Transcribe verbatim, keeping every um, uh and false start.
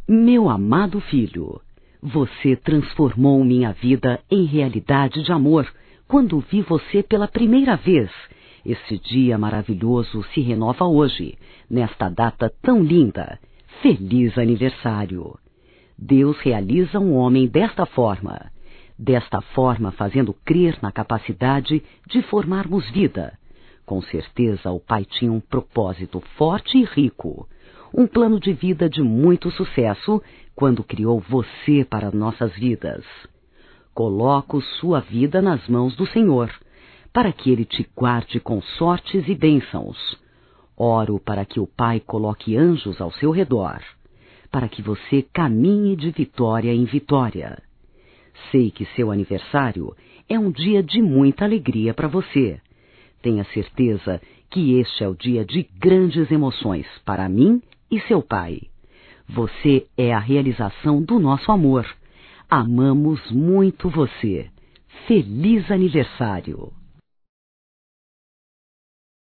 Meu amado filho, você transformou minha vida em realidade de amor quando vi você pela primeira vez. Esse dia maravilhoso se renova hoje, nesta data tão linda. Feliz aniversário! Deus realiza um homem desta forma. Desta forma, fazendo crer na capacidade de formarmos vida. Com certeza, o Pai tinha um propósito forte e rico. Um plano de vida de muito sucesso quando criou você para nossas vidas. Coloco sua vida nas mãos do Senhor, para que Ele te guarde com sortes e bênçãos. Oro para que o Pai coloque anjos ao seu redor, para que você caminhe de vitória em vitória. Sei que seu aniversário é um dia de muita alegria para você. Tenha certeza que este é o dia de grandes emoções para mim e seu pai. Você é a realização do nosso amor. Amamos muito você. Feliz aniversário!